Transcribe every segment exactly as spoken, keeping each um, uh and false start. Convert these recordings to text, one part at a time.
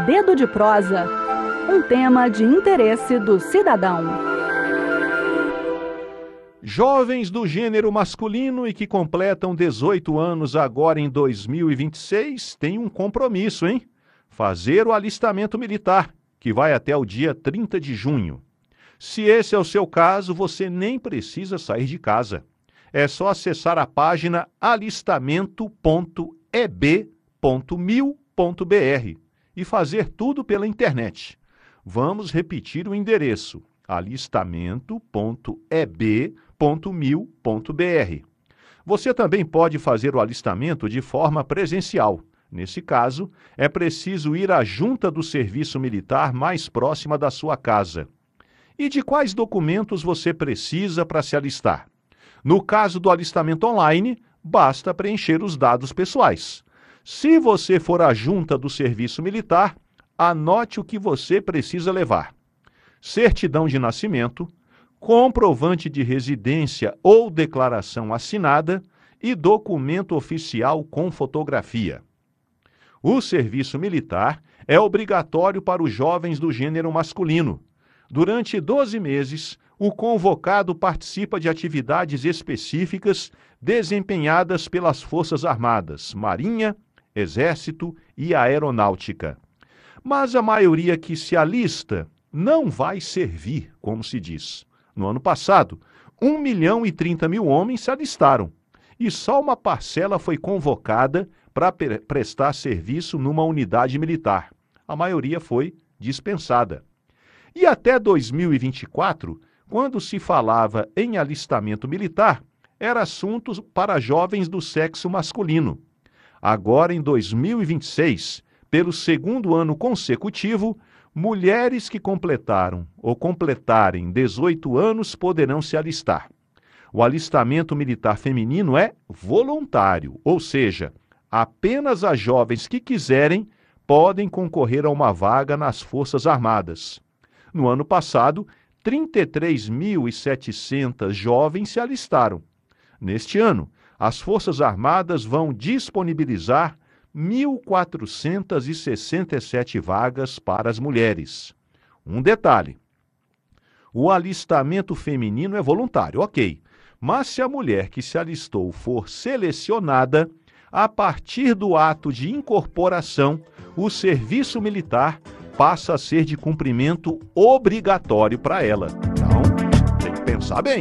Dedo de Prosa, um tema de interesse do cidadão. Jovens do gênero masculino e que completam dezoito anos agora em dois mil e vinte e seis têm um compromisso, hein? Fazer o alistamento militar, que vai até o dia trinta de junho. Se esse é o seu caso, você nem precisa sair de casa. É só acessar a página alistamento ponto e b ponto mil ponto b r e fazer tudo pela internet. Vamos repetir o endereço: alistamento ponto e b ponto mil ponto b r. Você também pode fazer o alistamento de forma presencial. Nesse caso, é preciso ir à junta do serviço militar mais próxima da sua casa. E de quais documentos você precisa para se alistar? No caso do alistamento online, basta preencher os dados pessoais. Se você for à junta do serviço militar, anote o que você precisa levar: certidão de nascimento, comprovante de residência ou declaração assinada e documento oficial com fotografia. O serviço militar é obrigatório para os jovens do gênero masculino. Durante doze meses, o convocado participa de atividades específicas desempenhadas pelas Forças Armadas, Marinha, Exército e Aeronáutica. Mas a maioria que se alista não vai servir, como se diz. No ano passado, um milhão e trinta mil homens se alistaram, e só uma parcela foi convocada para pre- prestar serviço numa unidade militar. A maioria foi dispensada. E até dois mil e vinte e quatro, quando se falava em alistamento militar, era assunto para jovens do sexo masculino. Agora, em dois mil e vinte e seis, pelo segundo ano consecutivo, mulheres que completaram ou completarem dezoito anos poderão se alistar. O alistamento militar feminino é voluntário, ou seja, apenas as jovens que quiserem podem concorrer a uma vaga nas Forças Armadas. No ano passado, trinta e três mil e setecentos jovens se alistaram. Neste ano, as Forças Armadas vão disponibilizar mil quatrocentas e sessenta e sete vagas para as mulheres. Um detalhe: o alistamento feminino é voluntário, ok, mas se a mulher que se alistou for selecionada, a partir do ato de incorporação, o serviço militar passa a ser de cumprimento obrigatório para ela. Então, tem que pensar bem.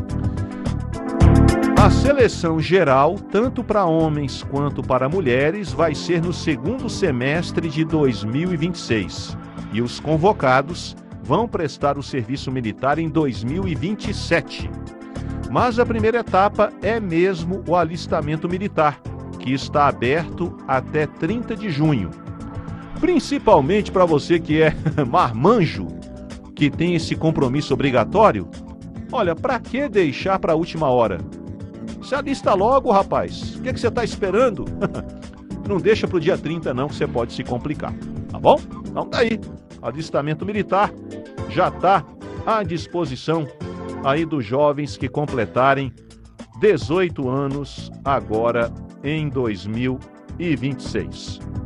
A seleção geral, tanto para homens quanto para mulheres, vai ser no segundo semestre de dois mil e vinte e seis. E os convocados vão prestar o serviço militar em dois mil e vinte e sete. Mas a primeira etapa é mesmo o alistamento militar, que está aberto até trinta de junho. Principalmente para você que é marmanjo, que tem esse compromisso obrigatório. Olha, para que deixar para a última hora? Se alista logo, rapaz. O que, é que você está esperando? Não deixa para o dia trinta não, que você pode se complicar. Tá bom? Então tá aí. Alistamento militar já está à disposição aí dos jovens que completarem dezoito anos agora em dois mil e vinte e seis.